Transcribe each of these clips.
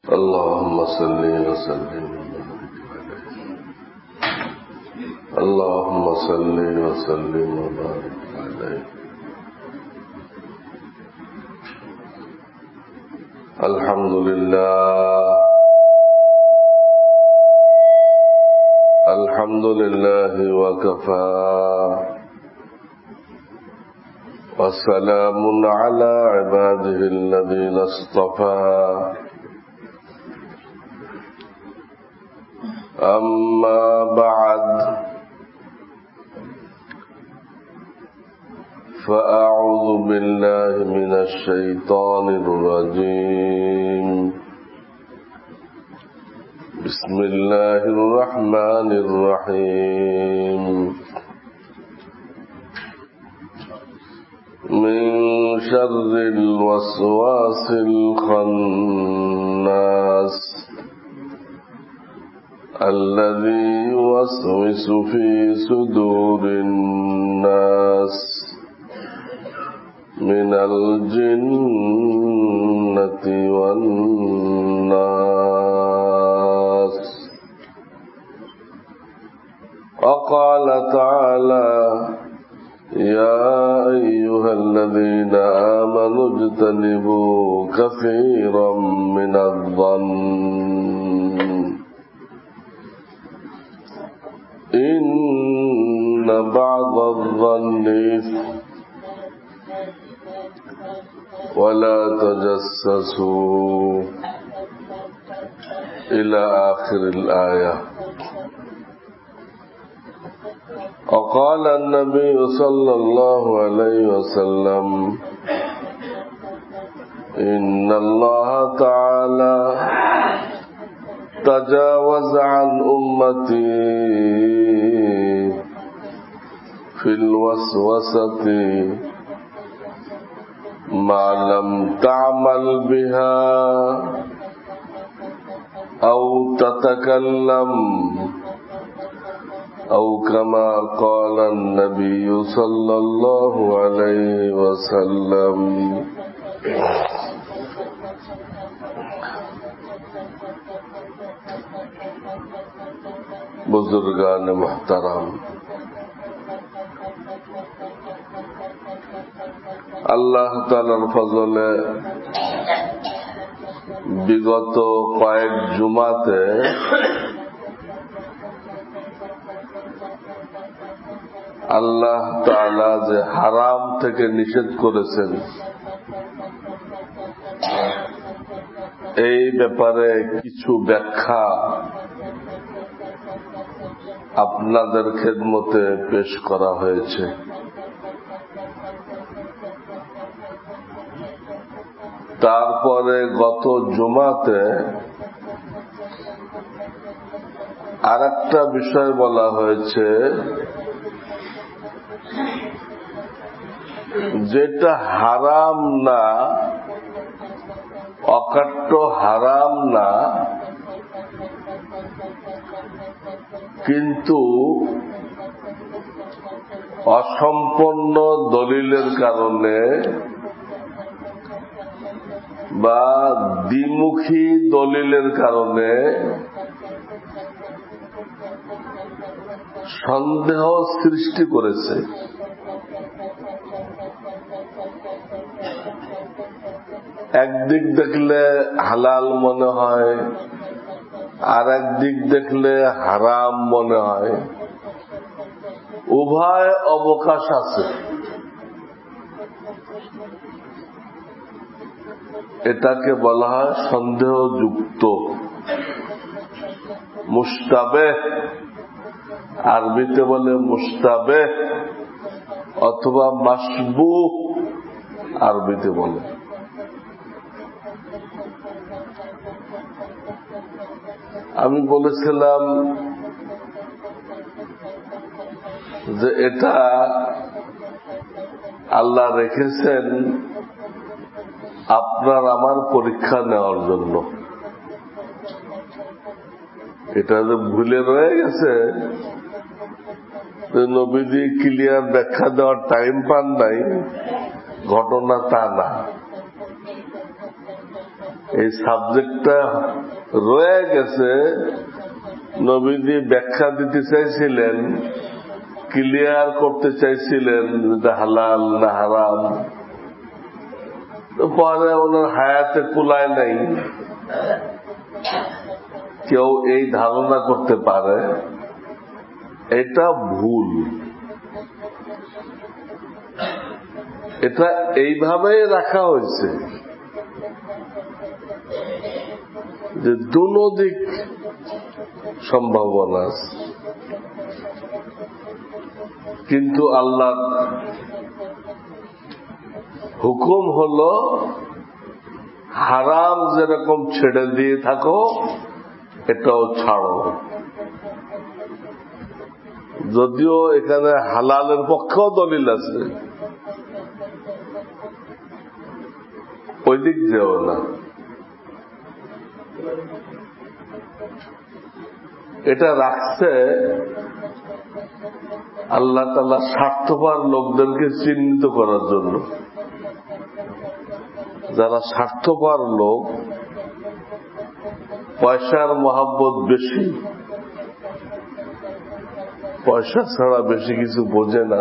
اللهم صل وسلم وبارك عليه اللهم صل وسلم وبارك عليه الحمد لله وكفى وسلام على عباده الذين اصطفى أما بعد فأعوذ بالله من الشيطان الرجيم بسم الله الرحمن الرحيم من شر الوسواس الخناس الذي يوسوس في صدور الناس من الجنة والناس وقال تعالى يا أيها الذين آمنوا اجتنبوا كثيرا من الظن إن بعض الظن ولا تجسسوا إلى آخر الآية. وقال النبي صلى الله عليه وسلم إن الله تعالى تجاوز عن أمتي في الوسوسة ما لم تعمل بها أو تتكلم أو كما قال النبي صلى الله عليه وسلم. बुजुर्गान मुहतरम, আল্লাহ তাআলার ফজলে বিগত কয়েক জুমাতে আল্লাহ তাআলা যে হারাম থেকে নিষেধ করেছেন এই ব্যাপারে কিছু ব্যাখ্যা আপনাদের খেদমতে পেশ করা হয়েছে। তারপরে গত জুমাতে আরেকটা বিষয় বলা হয়েছে যেটা হারাম না, অকাট্য হারাম না, কিন্তু অসম্পন্ন দলিলের কারণে বা দ্বিমুখী দলিলের কারণে সন্দেহ সৃষ্টি করেছে। একদিক দেখলে হালাল মনে হয়, আর একদিক দেখলে হারাম মনে হয়, উভয় অবকাশ আছে। এটাকে বলা হয় সন্দেহযুক্ত, মুশতাবেহ, আরবিতে বলে মুশতাবেহ অথবা মাশবুহ আরবিতে বলে। আমি বলেছিলাম যে এটা আল্লাহ রেখেছেন আপনার আমার পরীক্ষা নেওয়ার জন্য। এটা যে ভুলে রয়ে গেছে, নবীজি ক্লিয়ার ব্যাখ্যা দেওয়ার টাইম পান নাই, ঘটনা তা না। এই সাবজেক্টটা রয়ে গেছে। নবীজি ব্যাখ্যা দিতে চাইছিলেন, ক্লিয়ার করতে চাইছিলেন যেটা হালাল না হারাম, পরে ওনার হায়াতে কুলায় নাই। কেউ এই ধারণা করতে পারে এটা ভুল, এটা এইভাবেই রাখা হয়েছে যে দুনো দিক সম্ভাবনা আছে, কিন্তু আল্লাহ হুকুম হলো হারাম যেরকম ছেড়ে দিয়ে থাকো এটাও ছাড়ো। যদিও এখানে হালালের পক্ষেও দলিল আছে, ওই দিক যেও না। এটা রাখছে আল্লাহ তাআলা স্বার্থপর লোকদেরকে চিহ্নিত করার জন্য। যারা স্বার্থপর লোক, পয়সার মহাব্বত বেশি, পয়সা ছাড়া বেশি কিছু বোঝে না,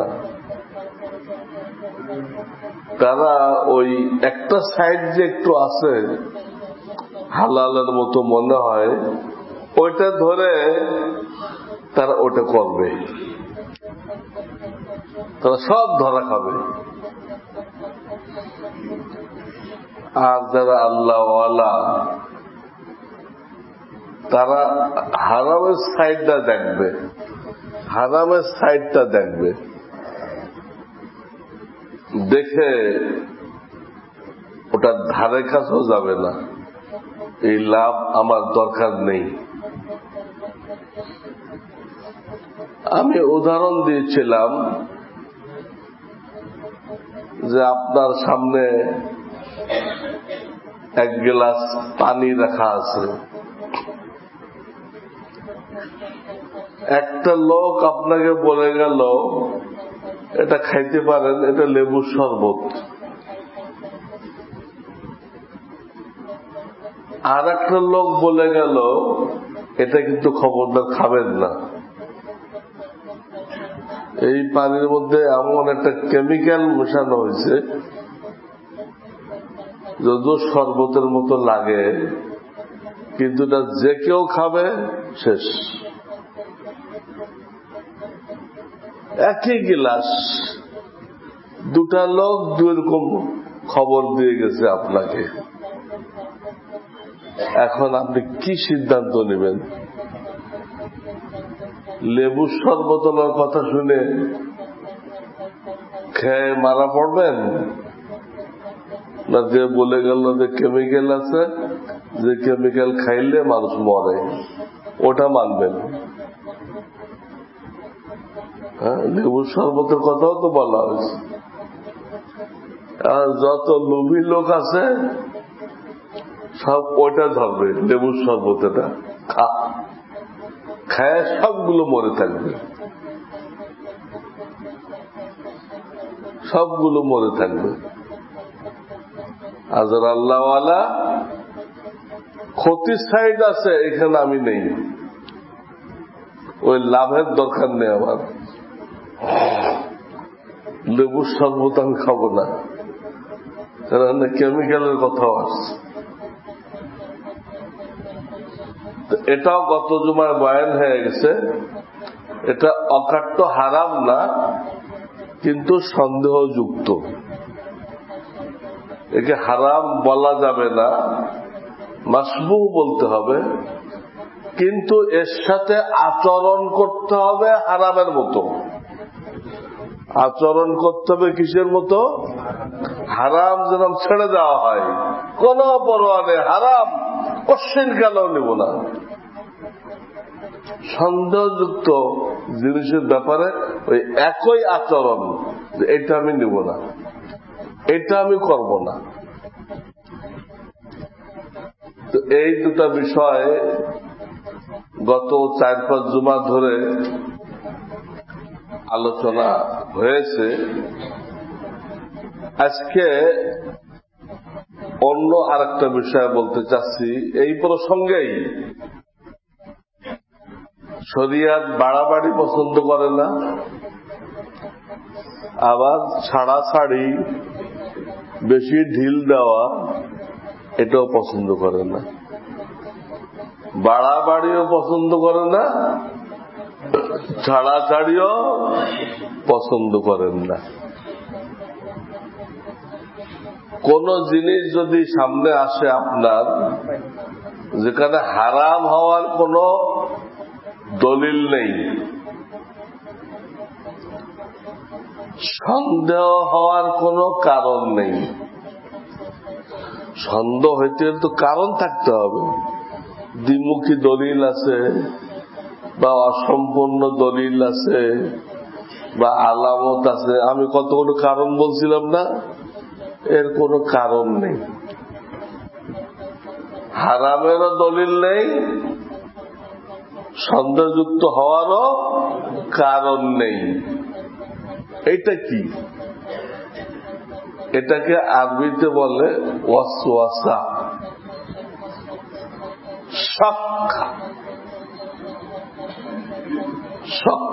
তারা ওই একটা সাইড যে একটু আছে হালালের মতো মনে হয়, ওইটা ধরে তারা ওটা করবে, তারা সব ধরা খাবে। আর যারা আল্লাহওয়ালা তারা হারামের সাইডটা দেখবে, হারামের সাইডটা দেখবে, দেখে ওটার ধারে কাছেও যাবে না। এই লাভ আমার দরকার নেই। আমি উদাহরণ দিয়েছিলাম যে আপনার সামনে এক গ্লাস পানি রাখা আছে, একটা লোক আপনাকে বলে গেল এটা খাইতে পারেন, এটা লেবুর শরবত। আর একটা লোক বলে গেল এটা কিন্তু খবরদার খাবেন না, এই পানির মধ্যে এমন একটা কেমিক্যাল মেশানো হয়েছে যদিও শরবতের মতো লাগে, কিন্তু এটা যে কেউ খাবে শেষ। একই গিলাস, দুটা লোক দুই রকম খবর দিয়ে গেছে আপনাকে। এখন আপনি কি সিদ্ধান্ত নেবেন? লেবুর শরবতলার কথা শুনে খেয়ে মারা পড়বেন, না যে বলে গেল যে কেমিক্যাল আছে, যে কেমিক্যাল খাইলে মানুষ মরে, ওটা মানবেন? হ্যাঁ, লেবুর শরবতের কথাও তো বলা হয়েছে। আর যত লোভী লোক আছে সব ওইটা ধরবে, লেবুর শরবত এটা খায় সবগুলো মরে থাকবে, সবগুলো মরে থাকবে। আর যারা আল্লাহওয়ালা, ক্ষতির সাইড আছে এখানে আমি নেই, ওই লাভের দরকার নেই আমার, লেবুর শরবত আমি খাবো না, কারণ কেমিক্যালের কথাও আসছে। এটাও গত জুমায় বয়ান হয়ে গেছে, এটা অকাট্য হারাম না, কিন্তু সন্দেহযুক্ত। একে হারাম বলা যাবে না, মাসবুহ বলতে হবে, কিন্তু এর সাথে আচরণ করতে হবে হারামের মতো। আচরণ করতে হবে কিসের মতো? হারাম যেরকম ছেড়ে দেওয়া হয়, কোন পরোয়া নেই, হারাম কোশ্চেন কেন নেব না। সন্দেহযুক্ত জিনিসের ব্যাপারে ওই একই আচরণ, এটা আমি নেব না, এটা আমি করব না। তো এই দুটা বিষয় গত 4-5 জুমা ধরে আলোচনা হয়েছে। আজকে অন্য আরেকটা বিষয় বলতে চাচ্ছি এই প্রসঙ্গেই। শরিয়াত বাড়াবাড়ি পছন্দ করে না, আবার ছাড়াছাড়ি বেশি ঢিল দেওয়া এটাও পছন্দ করে না। বাড়াবাড়িও পছন্দ করে না, ছাড়াছাড়িও পছন্দ করেন না। কোন জিনিস যদি সামনে আসে আপনার, যেখানে হারাম হওয়ার কোন দলিল নেই, সন্দেহ হওয়ার কোন কারণ নেই। সন্দেহ হইতে তো কারণ থাকতে হবে, দ্বিমুখী দলিল আছে বা অসম্পূর্ণ দলিল আছে বা আলামত আছে। আমি কতগুলো কারণ বলছিলাম না, এর কোনো কারণ নেই। হারামেরও দলিল নেই, সন্দেহযুক্ত হওয়ারও কারণ নেই। এটা কি? এটাকে আরবিতে বলে ওয়াসওয়াসা, শক। শক,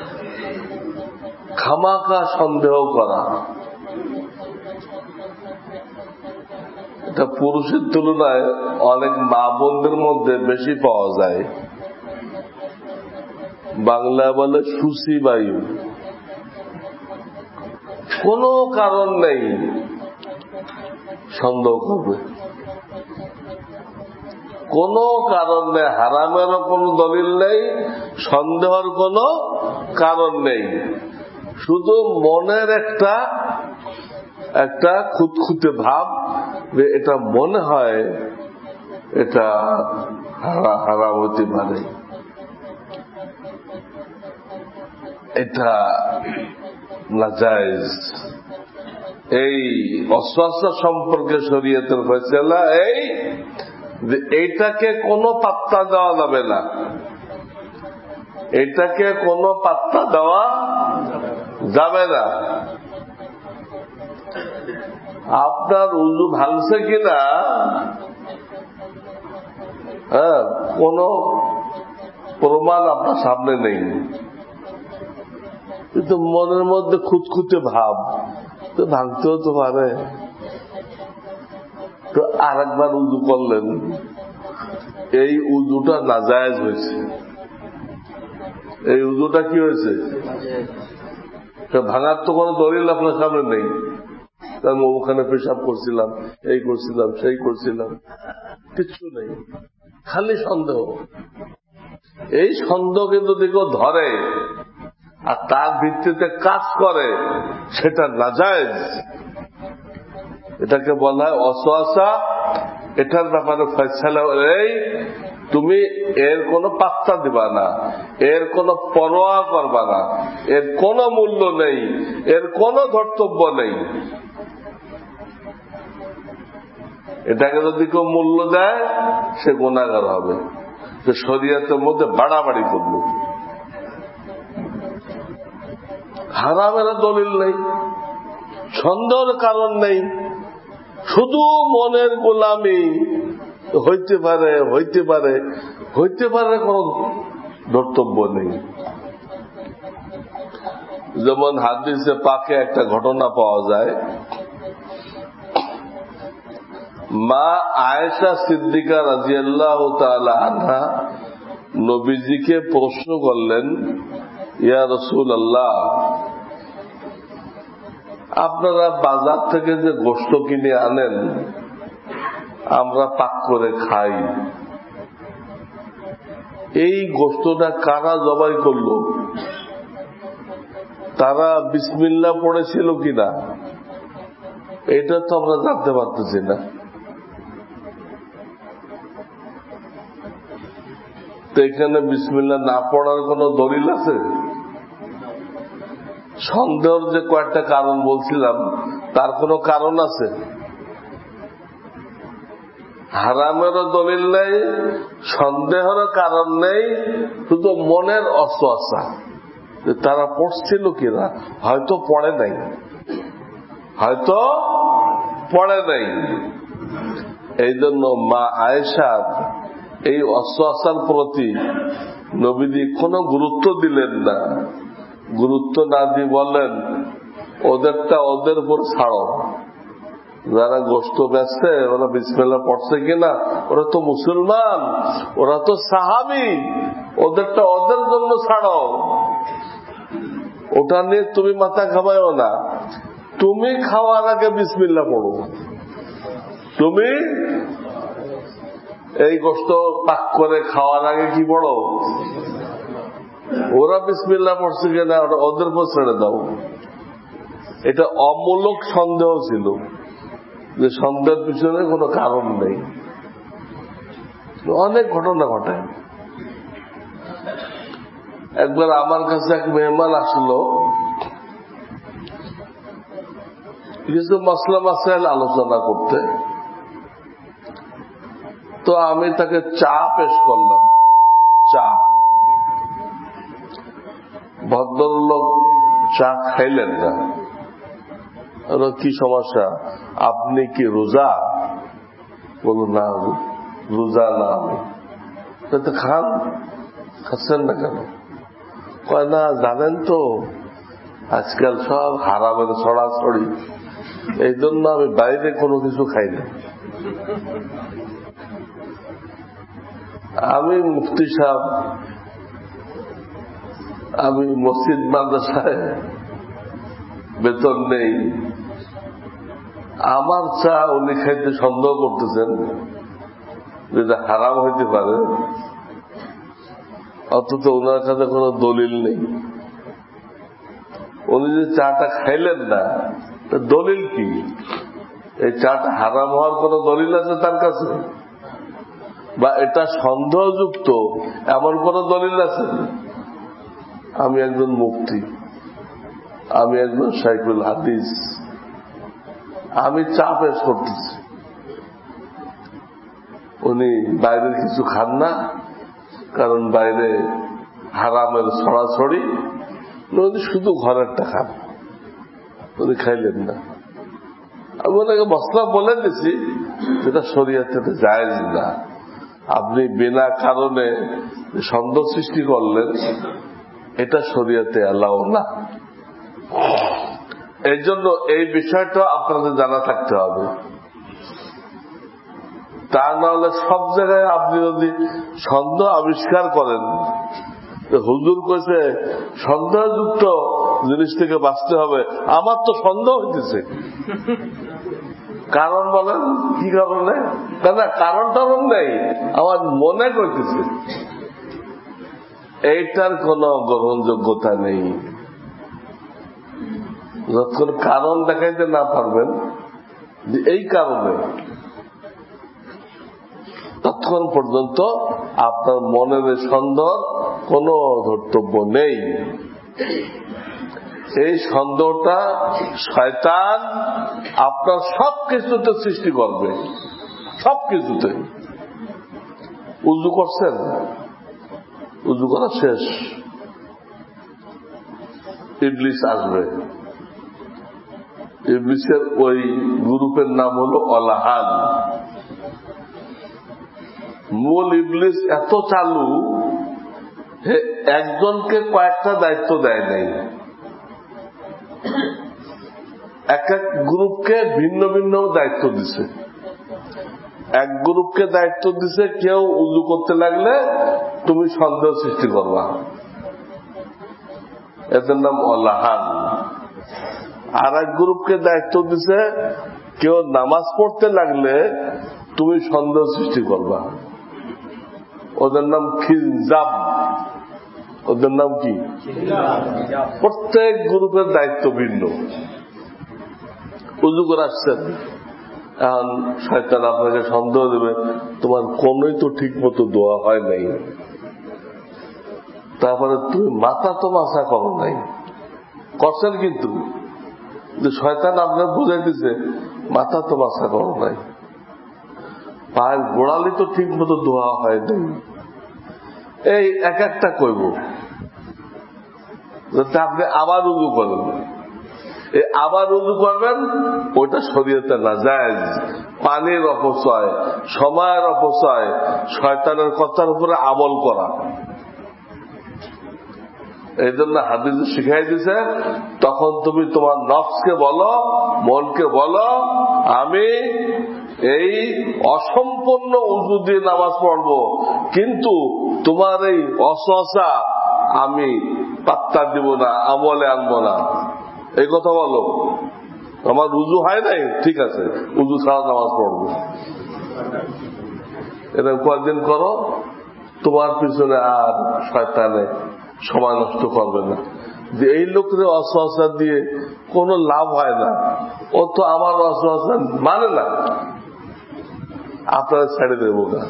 খামাখা সন্দেহ করা। এটা পুরুষের তুলনায় অনেক মা বোনদের মধ্যে বেশি পাওয়া যায়। বাংলায় বলে সুসি বায়ু। কোনো কারণ নেই সন্দেহ করবে, কোনো কারণ নেই। হারামেরও কোনো দলিল নেই, সন্দেহের কোনো কারণ নেই। শুধু মনের একটা খুঁতখুঁতে ভাব যে এটা মনে হয় এটা হারাম হতে পারে, এটা নাজায়েজ। এই ওয়াসওয়াসা সম্পর্কে শরীয়তের ফয়সালা এই যে এইটাকে কোনো পাত্তা দেওয়া যাবে না, এটাকে কোনো পাত্তা দেওয়া যাবে না। আপনার উযু ভাঙছে কিনা কোন প্রমাণ আপনার সামনে নেই, কিন্তু মনের মধ্যে খুঁতখুঁতে ভাব তো ভাঙতেও তো পারে। তো আরেকবার উযু করলেন, এই উযুটা নাজায়েজ হয়েছে। এই উযুটা কি হয়েছে? ভাঙার তো কোনো দলিল আপনার সামনে নেই। আমি ওখানে পেশাব করছিলাম, এই করছিলাম, সেই করছিলাম, কিচ্ছু নেই, খালি সন্দেহ। এই সন্দেহ কিন্তু কেউ ধরে আর তার ভিত্তিতে কাজ করে, সেটা নাজায়েজ। এটাকে বলা হয় ওয়াসওয়াসা। এটার ব্যাপারে ফয়সালা এই, তুমি এর কোনো পাত্তা দিবা না, এর কোনো পরোয়া করবা না, এর কোনো মূল্য নেই, এর কোনো ধর্তব্য নেই। এটাকে যদি কেউ মূল্য দেয় সে গুনাহগার হবে, সে শরীয়তের মধ্যে বাড়াবাড়ি করবে। হারামের দলিল নেই, সন্দেহের কারণ নেই, শুধু মনের গোলামি। হইতে পারে, হইতে পারে, হইতে পারে, কোন ধর্তব্য নেই। যেমন হাদিসে পাকে একটা ঘটনা পাওয়া যায়, মা আয়েশা সিদ্দিকা রাদিয়াল্লাহু তাআলা আনহা নবীজিকে প্রশ্ন করলেন, ইয়া রাসূলুল্লাহ, আপনারা বাজার থেকে যে গোশত কিনে আনেন আমরা পাক করে খাই, এই গোশতটা কারা জবাই করলো? তারা বিসমিল্লাহ পড়েছিল কিনা এটা তো আমরা জানতে পারতেছি না। তো এখানে বিসমিল্লাহ না পড়ার কোন দলিল আছে? সন্দেহের যে কয়েকটা কারণ বলছিলাম তার কোন কারণ আছে? হারামেরও দলিল নেই, সন্দেহেরও কারণ নেই, শুধু মনের ওয়াসওয়াসা। তারা পড়ছিল কিনা, হয়তো পড়ে নাই, হয়তো পড়ে নাই। এই জন্য মা আয়েশার এই ওয়াসওয়াসার প্রতি নবীজি কোনো গুরুত্ব দিলেন না। গুরুত্ব না দিয়ে বললেন, ওদেরটা ওদের উপর ছাড়ো, যারা গোশত বেচছে ওরা বিসমিল্লাহ পড়ছে কিনা, ওরা তো মুসলমান, ওরা তো সাহাবী, ওদেরটা ওদের জন্য ছাড়ো, ওটা নিয়ে তুমি মাথা ঘামায়ও না। তুমি খাওয়ার আগে বিসমিল্লাহ পড়ো, তুমি এই গোশত পাক করে খাওয়ার আগে কি পড়ো, ওরা বিসমিল্লাহ পড়ছে কিনা ওটা ওদের উপর ছেড়ে দাও। এটা অমূলক সন্দেহ ছিল, যে সন্দেহের পিছনে কোনো কারণ নেই। অনেক ঘটনা ঘটে। একবার আমার কাছে এক মেহমান আসলো, কিছু মাসলা মাসাইল আলোচনা করতে। তো আমি তাকে চা পেশ করলাম। চা, ভদ্রলোক চা খাইলেন না। কি সমস্যা, আপনি কি রোজা? বলুন না, রোজা না। আমি খান, খাচ্ছেন না কেন? কয় না, জানেন তো আজকাল সব হারামের ছড়াছড়ি, এই জন্য আমি বাইরে কোনো কিছু খাই না। আমি মুফতি সাহেব, আমি মসজিদ মাদ্রাসায় বেতন নেই, আমার চা উনি খাইতে সন্দেহ করতেছেন যেটা হারাম হইতে পারে, অথচ ওনার কাছে কোনো দলিল নেই। উনি যে চাটা খাইলেন না, দলিল কি? এই চাটা হারাম হওয়ার কোন দলিল আছে তার কাছে? বা এটা সন্দেহযুক্ত এমন কোন দলিল আছে? আমি একজন মুফতি, আমি একজন শাইখুল হাদিস, আমি চা পেশ করতেছি, উনি বাইরের কিছু খান না, কারণ বাইরে হারামের ছড়াছড়ি, উনি শুধু ঘরেরটা খান, উনি খাইলেন না। আমি ওনাকে মশলা বলে দিছি, যেটা শরীয়তে জায়েজ না। আপনি বিনা কারণে সন্দেহ সৃষ্টি করলেন, এটা শরীয়তে অ্যালাউ না। এই জন্য এই বিষয়টা আপনাদের জানা থাকতে হবে। তা না হলে সব জায়গায় আপনি যদি সন্দেহ আবিষ্কার করেন, হুজুর কইছে সন্দেহযুক্ত জিনিস থেকে বাঁচতে হবে, আমার তো সন্দেহ হইতেছে, কারণ বলেন কি কারণে? না, কারণ টারণ নেই, আমার মনে করতেছে, এইটার কোন গ্রহণযোগ্যতা নেই। যতক্ষণ কারণ দেখাইতে না পারবেন যে এই কারণে, ততক্ষণ পর্যন্ত আপনার মনের সন্দেহ কোনো ধর্তব্য নেই। এই সন্দেহটা শয়তান আপনার সব কিছুতে সৃষ্টি করবে, সব কিছুতে। উযু করছেন, উযু করা শেষ, ইবলিস আসবে। ইবলিসের ওই গ্রুপের নাম হলো অলাহান। মূল ইবলিস এত চালু, একজনকে কয়েকটা দায়িত্ব দেয় নাই, এক এক গ্রুপকে ভিন্ন ভিন্ন দায়িত্ব দিছে। এক গ্রুপকে দায়িত্ব দিছে, কেউ উযু করতে লাগলে তুমি সন্দেহ সৃষ্টি করবা, এদের নাম অলাহান। আর এক গ্রুপকে দায়িত্ব দিছে, কেউ নামাজ পড়তে লাগলে তুমি সন্দেহ সৃষ্টি করবা, ওদের নাম খিলজাব। ওদের নাম কি? প্রত্যেক গ্রুপের দায়িত্ব ভিন্ন। উযু করে আসছেন, এখন শয়তান আপনাকে সন্দেহ দেবে, তোমার কোনই তো ঠিক মতো দোয়া হয় নাই, তারপরে তুমি মাথা তো মাথা করো নাই, করছেন কিন্তু যে শয়তান আপনার বুঝাই দিচ্ছে মাথা তো মাথা করো নাই, পায়ের গোড়ালি তো ঠিক মতো দোয়া হয় নাই। এই এক একটা কইব যাতে আপনি আবার উযু করেন। আবার উযু করবেন, ওইটা শরীয়তে নাজায়েজ, পানির অপচয়, সময়ের অপচয়, শয়তানের কথার উপরে আমল করা। এই জন্য হাদিসে শিখাই দিছে, তখন তুমি তোমার নফসকে বলো, মনকে বলো, আমি এই অসম্পূর্ণ উযু দিয়ে নামাজ পড়বো, কিন্তু তোমার এই ওয়াসওয়াসা আমি পাত্তা দিব না, আমলে আনবো না। এই কথা বলো। আমার উযু হয় নাই, ঠিক আছে, উযু ছাড়া নামাজ পড়বো। এরকম কয়েকদিন করো, তোমার পিছনে আর শয়তানে সময় নষ্ট করবে না। যে এই লোকের ওয়াসওয়াসা দিয়ে কোনো লাভ হয় না, ও তো আমার ওয়াসওয়াসা মানে না, আপনারা ছেড়ে দেবো না।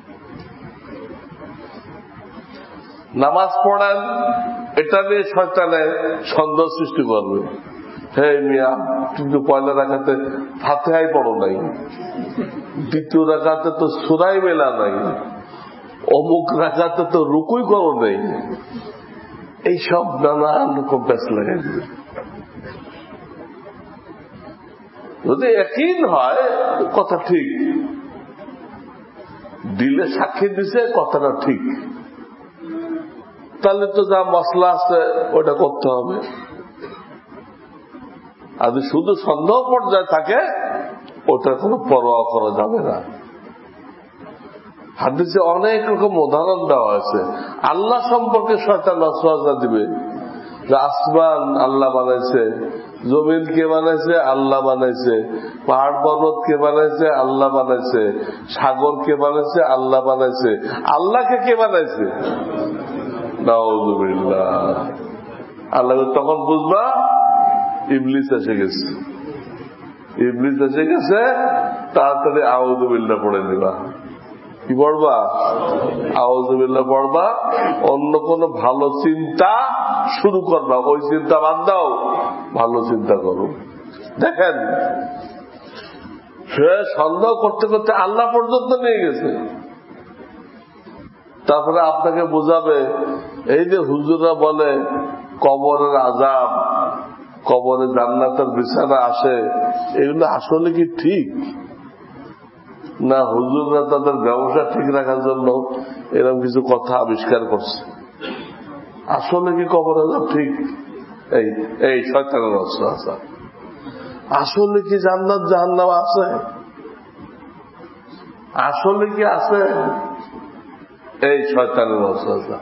নামাজ পড়েন, এটা নিয়ে শয়তানে সন্দেহ সৃষ্টি করবে। হে মিয়া, কিন্তু পয়লা রাকাতে ফাতিহাই পড়ো নাই, দ্বিতীয় রাকাতে তো সূরাই মেলা নাই, অমুক রাকাতে তো রুকুই করো নাই। এইসব নানান রকম প্যাচ লাগাই দিবে। যদি ইয়াকিন হয় কথা ঠিক, দিলে সাক্ষী দিছে কথাটা ঠিক, তাহলে তো যা মশলা আছে ওটা করতে হবে। আর যদি শুধু সন্দেহ পর্যায়ে থাকে, ওটার কোনো পরোয়া করা যাবে না। হাদিসে অনেক রকম উদাহরণ দেওয়া হয়েছে। আল্লাহ সম্পর্কে শয়তান ওয়াসওয়াসা দিবে যে আসমান আল্লাহ বানাইছে, জমিন কে বানাইছে, আল্লাহ বানাইছে, পাহাড় পর্বত কে বানাইছে, আল্লাহ বানাইছে, সাগর কে বানাইছে, আল্লাহ বানাইছে। আল্লাহকে কে বানাইছে? নাউযুবিল্লাহ। আল্লাহ তখন বুঝবা ইবলিস এসে গেছে, ইবলিস এসে গেছে, তাড়াতাড়ি আউযুবিল্লাহ পড়ে দিবা। কি পড়বা? আউযুবিল্লাহ পড়বা। অন্য কোন ভালো চিন্তা শুরু করবা, ওই চিন্তা বাদ দাও, ভালো চিন্তা করো। দেখেন, সে সন্দেহ করতে করতে আল্লাহ পর্যন্ত নিয়ে গেছে। তারপরে আপনাকে বোঝাবে, এই যে হুজুররা বলে কবরের আযাব, কবরে জান্নাতের বিছানা আসে, এগুলো আসলে কি ঠিক না হুজুররা তাদের ব্যবসা ঠিক রাখার জন্য এরকম কিছু কথা আবিষ্কার করছে? আসলে কি কবর আযাব ঠিক? এই শয়তানের ওয়াসওয়াসা। আসলে কি জান্নাত জাহান্নাম আছে? আসলে কি আছে? এই শয়তানের ওয়াসওয়াসা।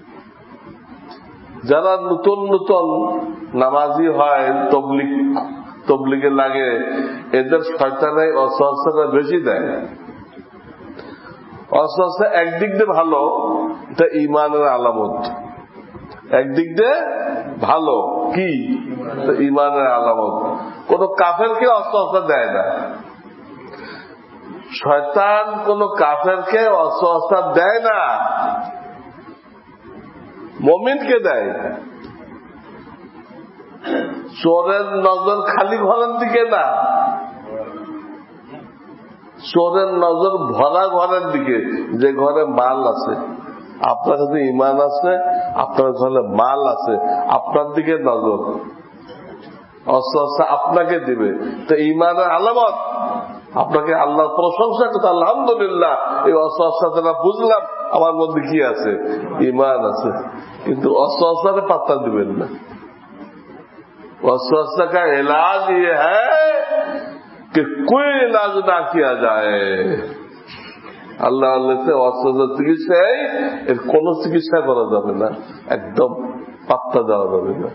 যারা নতুন নতুন নামাজি হয়, তবলিগে লাগে, এদের শয়তানে ওয়াসওয়াসাটা বেশি দেয়। ওয়াসওয়াসা একদিক দিয়ে ভালো, এটা ঈমানের আলামত। একদিক দিয়ে ভালো, কি? ঈমানের আলামত। কোন কাফেরকে ওয়াসওয়াসা দেয় না। শয়তান কোন কাফেরকে ওয়াসওয়াসা দেয় না, মুমিনকে দেয়। চোরের নজর খালি ঘরের দিকে না, চোরের নজর ভরা ঘরের দিকে, যে ঘরে মাল আছে। আপনার কাছে ঈমান আছে, আপনার ঘরে মাল আছে, আপনার দিকে নজর। ওয়াসওয়াসা আপনাকে দিবে, তো ঈমানের আলামত। আপনাকে আল্লাহর প্রশংসা করতে, আলহামদুলিল্লাহ এই ওয়াসওয়াসাটা বুঝলাম আমার মধ্যে কি আছে, ঈমান আছে। কিন্তু ওয়াসওয়াসারে পাত্তা দিবেন না। ওয়াসওয়াসা का इलाज ये है कि कोई इलाज ना किया जाए। আল্লাহ ওয়াসওয়াসার চিকিৎসায় এর কোন চিকিৎসা করা যাবে না, একদম পাত্তা দেওয়া যাবে না।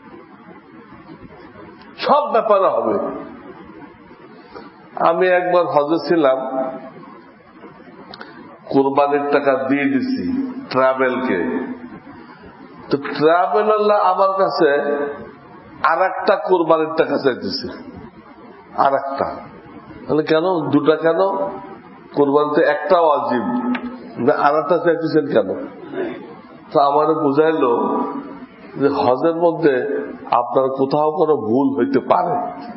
সব ব্যাপারে হবে। আমি একবার হজে ছিলাম, কুরবানির টাকা দিয়ে দিছি ট্রাভেলকে। তো ট্রাভেল আল্লাহ আমার কাছে আর একটা কুরবানির টাকা চাইতেছে, আর একটা। তাহলে কেন দুটা? কেন? কুরবানিতে একটা ওয়াজিব, আর একটা চাইতেছেন কেন? তো আমারে বুঝাইলো যে হজের মধ্যে আপনার কোথাও কোনো ভুল হইতে পারে,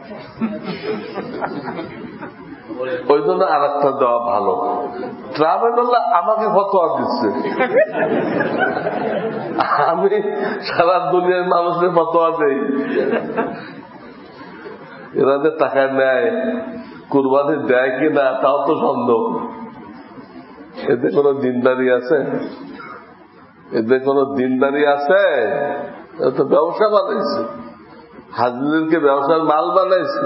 ওই জন্য আর একটা দেওয়া ভালো। ট্রাভেলার আমাকে ফতোয়া দিচ্ছে, আমি সারা দুনিয়ার মানুষের ফতোয়া দেই। এরা যে টাকা নেয়, কুরবানি দেয় কিনা তাও তো সন্দেহ। এতে কোনো দিনদারি আছে? এতে কোনো দিনদারি আছে? তো ব্যবসা বানাইছে, হাজিদেরকে ব্যবসার মাল বানাইছে।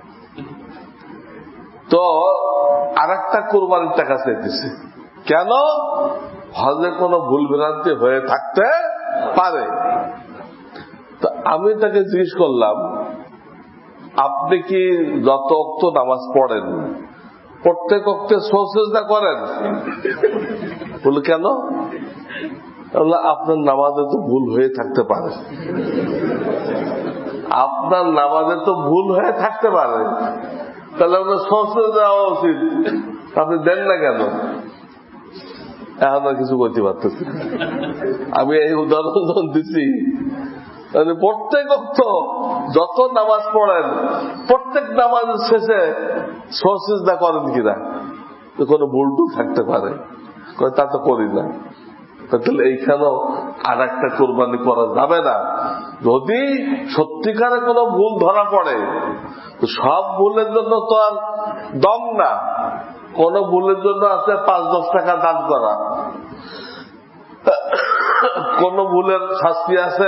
তো আর একটা কোরবানির টাকা চাইতেছে কেন? হজে কোনো ভুল ভ্রান্তি হয়ে থাকতে পারে। তো আমি তাকে জিজ্ঞেস করলাম, আপনি কি যত ওয়াক্ত নামাজ পড়েন প্রত্যেক ওয়াক্তে সুজদা করেন? বলে কেন? আপনার নামাজে তো ভুল হয়ে থাকতে পারে। আপনার নামাজে তো ভুল হয়ে থাকতে পারে, তাহলে আপনার সুজদা দেওয়া উচিত, আপনি দেন না কেন? এখন আর কিছু করতে পারতেছি। আমি এই উদাহরণ দিচ্ছি, মানে প্রত্যেক ওয়াক্ত যত নামাজ পড়েন প্রত্যেক নামাজের শেষে সুজদা করেন কিনা? কোনো ভুল টুল থাকতে পারে, তা তো করি না। তাহলে এইখানেও আর একটা কোরবানি করা যাবে না। যদি সত্যিকারে কোনো ভুল ধরা পড়ে, সব ভুলের জন্য তো আর দম না, কোন ভুলের জন্য আছে 5-10 টাকা দান করা, কোন ভুলের শাস্তি আছে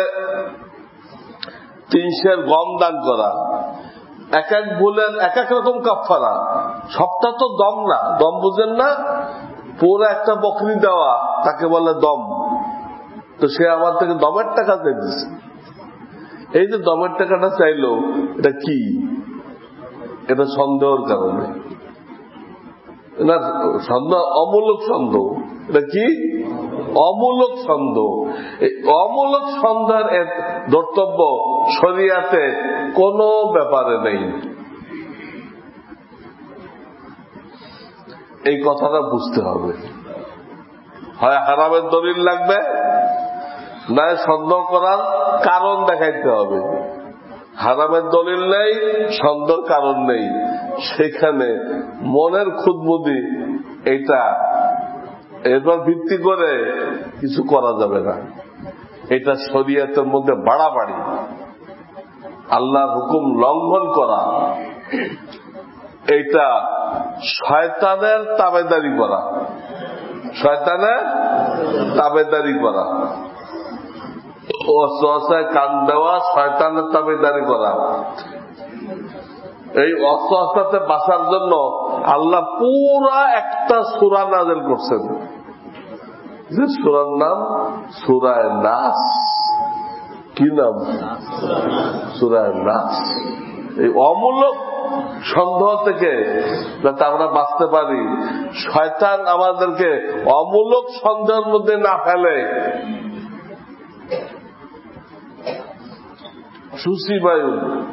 3 সের গম দান করা, এক এক ভুলের এক এক রকম কাফারা। সবটা তো দম না, দম বুঝেন না? পুরো একটা বকরি দেওয়া তাকে বলে দম। তো সে আমার থেকে দমের টাকা চাইছে। এই যে দমের টাকাটা চাইলো, এটা কি? এটা সন্দেহের কারণে না, সন্দেহ, অমূলক সন্দেহ। এটা কি? অমূলক সন্দেহ। এই অমূলক সন্দেহের ধর্তব্য শরিয়াতে কোনো ব্যাপারে নেই। এই কথাটা বুঝতে হবে। হয় হারামের দলিল লাগবে, না সন্দেহ করার কারণ দেখাইতে হবে। হারামের দলিল নেই, সন্দেহের কারণ নেই, সেখানে মনের খুদবুদি এটা এরপর ভিত্তি করে কিছু করা যাবে না। এটা শরীয়তের মধ্যে বাড়াবাড়ি, আল্লাহর হুকুম লঙ্ঘন করা, এটা শয়তানের তাবেদারি করা, শয়তানের তাবেদারি করা, ওয়াসওয়াসায় কান দেওয়া, শয়তানের তাবেদারি করা। এই ওয়াসওয়াসাতে বাঁচার জন্য আল্লাহ পুরা একটা সূরা নাযিল করছেন, যে সূরার নাম সূরা নাস। কি নাম? সূরা নাস। এই অমূলক সন্দেহ থেকে যাতে আমরা বাঁচতে পারি, শয়তান আমাদেরকে অমূলক সন্দেহের মধ্যে না ফেলে, সুসি বায়ু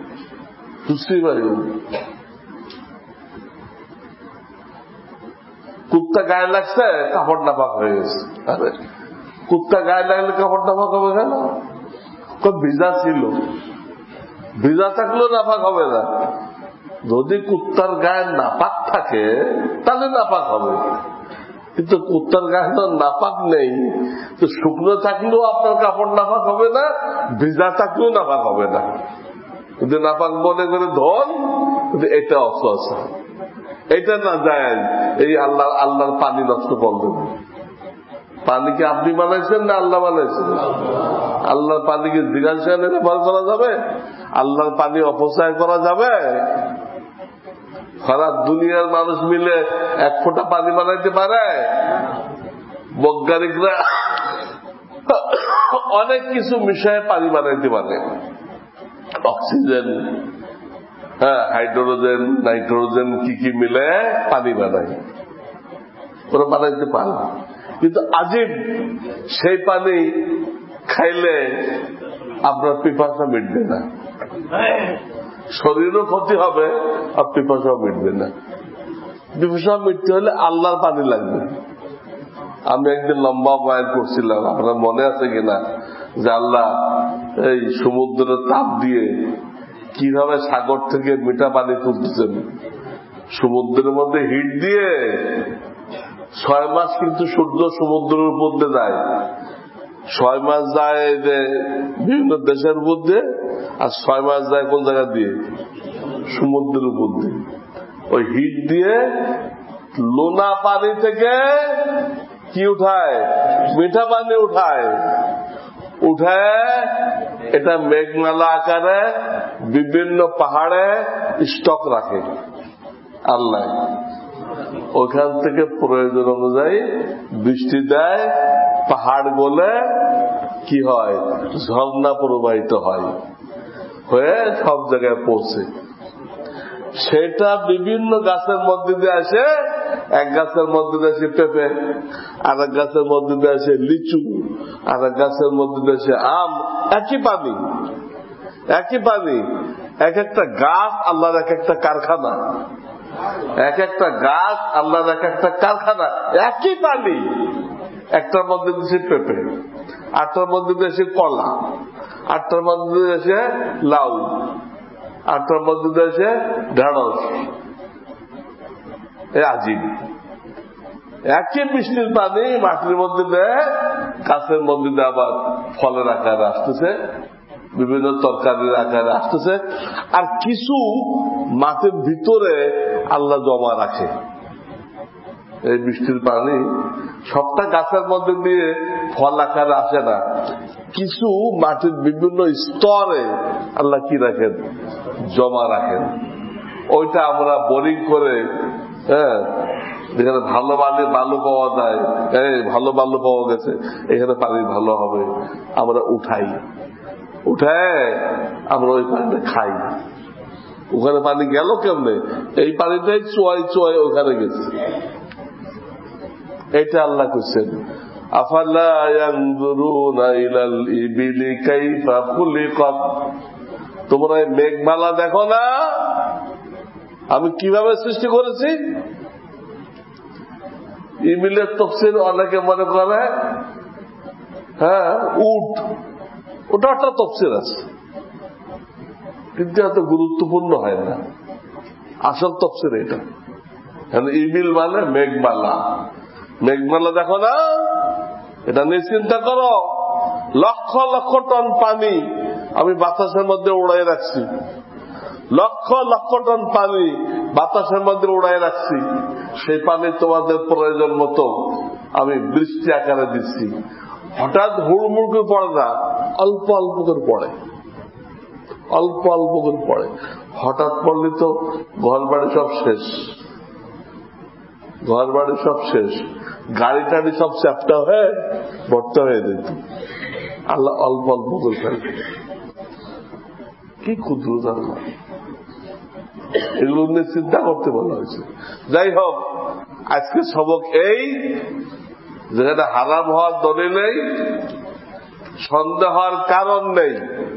কুত্তা গায়ে লাগছে, কাপড় নাপাক হয়ে গেছে। আরে কুত্তা গায়ে লাগলে কাপড় নাপাক হবে কেন? ভিজা ছিল, ভিজা থাকলেও নাপাক হবে না। যদি কুত্তার গায়ে নাপাক থাকে তাহলে নাপাক হবে, কিন্তু কুত্তার গায়ে তো নাপাক নেই, তো শুকনো থাকলেও আপনার কাপড় নাপাক হবে না, ভিজা থাকলেও নাপাক হবে না। যদি নাপাক মনে করে ধন, এটা অসহসা, এটা না যায়। এই আল্লাহর পানি নষ্ট করবেন। পানি কি আপনি বানাইছেন না আল্লাহ বানাইছেন? আল্লাহর পানিকে জিজ্ঞাসা ব্যবহার করা যাবে? আল্লাহর পানি অপচয় করা যাবে? সারা দুনিয়ার মানুষ মিলে 1 ফোঁটা পানি বানাইতে পারে? বৈজ্ঞানিকরা অনেক কিছু মিশায় পানি বানাইতে পারে, অক্সিজেন, হাইড্রোজেন, নাইট্রোজেন, কি মিলে পানি বানায়, ওরা বানাইতে পারে। কিন্তু আজীব, সেই পানি খাইলে আপনার পিপাসা মিটবে না, শরীরও ক্ষতি হবে, আর পিপাসাও মিটবে না। পিপাসা মিটতে হলে আল্লাহর পানি লাগবে। আমি একদিন লম্বা বয়ান করছিলাম, আপনার মনে আছে কিনা, যে আল্লাহ এই সমুদ্রের তাপ দিয়ে কিভাবে সাগর থেকে মিঠা পানি তুলতেছেন। সমুদ্রের মধ্যে হিট দিয়ে 6 মাস কিন্তু সূর্য সমুদ্রের উপর দিয়ে যায়, 6 মাস যায় যে বিভিন্ন দেশের উপর দিয়ে, আর 6 মাস যায় কোন জায়গা দিয়ে? সমুদ্রের উপর দিয়ে। ওই হিট দিয়ে লোনা পানি থেকে কি উঠায়, মিঠা পানি উঠায়, উঠায় এটা মেঘমালা আকারে বিভিন্ন পাহাড়ে স্টক রাখে আল্লাহ। ওখান থেকে প্রয়োজন অনুযায়ী বৃষ্টি দেয়, পাহাড় গলে কি হয়, ঝর্ণা প্রবাহিত হয়, হয়ে সব জায়গায় পৌঁছে। সেটা বিভিন্ন গাছের মধ্যে দিয়ে আসে, এক গাছের মধ্যে দিয়ে আসে পেঁপে, আর এক গাছের মধ্যে দিয়ে আসে লিচু, আর এক গাছের মধ্যে দিয়ে আসে আম। একই পানি, একই পানি। এক একটা গাছ আল্লাহর এক একটা কারখানা, এক একটা গাছ আল্লাহর এক একটা কারখানা। একই পানি, একটার মধ্যে দিয়েছে পেঁপে, আটটার মধ্যে দিয়েছে কলা, আটটার মধ্যে দিয়েছে লাউ, আটটার মধ্যে দিয়েছে ঢেঁড়স। আজিব। একই বৃষ্টির পানি মাটির মধ্যে দেয়, গাছের মধ্যে দিয়ে আবার ফলের আকারে আসতেছে, বিভিন্ন তরকারির আকারে আসতেছে, আর কিছু মাটির ভিতরে আল্লাহ জমা রাখে। এই বৃষ্টির পানি সবটা গাছের মধ্যে দিয়ে ফল আকারে আসে না, কিছু মাটির বিভিন্ন স্তরে আল্লাহ কি রাখেন, জমা রাখেন। ওইটা আমরা বোরিং করে, যেখানে ভালো বালু পাওয়া যায়, ভালো বালু পাওয়া গেছে, এখানে পানি ভালো হবে, আমরা উঠাই, উঠায় আমরা ওই পানিটা খাই। ওখানে পানি গেল কেমনে, এই পানিটাই চোয়াই চোয়াই ওখানে গেছে। এটা আল্লাহ করছেন, আফালা ইয়ানজুরুনা ইলাল ইবিলি কাইফা খুলিকাত। তোমরা এই মেঘমালা দেখো না আমি কিভাবে সৃষ্টি করেছি? ইবিলের তাফসীর অনেকে মনে করে উট, ওটা একটা তাফসীর আছে, কিন্তু এত গুরুত্বপূর্ণ হয় না। আসল তাফসীর এটা। ইবিল মানে মেঘমালা। মেঘমালা দেখো না, এটা নিয়ে চিন্তা করো। লক্ষ লক্ষ টন পানি আমি বাতাসের মধ্যে উড়াই রাখছি, লক্ষ লক্ষ টন পানি বাতাসের মধ্যে উড়াই রাখছি। সেই পানি তোমাদের প্রয়োজন মতো আমি বৃষ্টি আকারে দিচ্ছি। হঠাৎ হুড়মুড় করে পড়ে না, অল্প অল্প করে পড়ে, অল্প অল্প করে পড়ে। হঠাৎ পড়লে তো ঘর বাড়ি সব শেষ, ঘর বাড়ি সব শেষ, গাড়ি টাড়ি সব চ্যাপটা হয়ে ভর্তা হয়ে যেত। আল্লাহ অল্প অল্প করে ফেলে। কি কুদরত আল্লাহ, এগুলো নিয়ে চিন্তা করতে বলা হয়েছে। যাই হোক, আজকে সবক এই, যেখানে হারাম হওয়ার দলিল নেই, সন্দেহ হওয়ার কারণ নেই,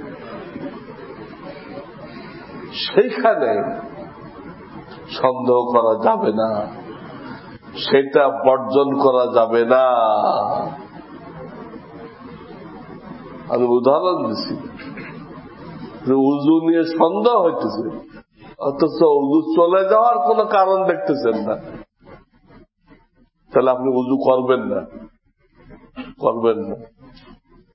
সেইখানে সন্দেহ করা যাবে না, সেটা বর্জন করা যাবে না। আমি উদাহরণ দিচ্ছি, উজু নিয়ে সন্দেহ হইতেছে, অথচ উজু চলে যাওয়ার কোন কারণ দেখতেছেন না, তাহলে আপনি উজু করবেন না, করবেন না।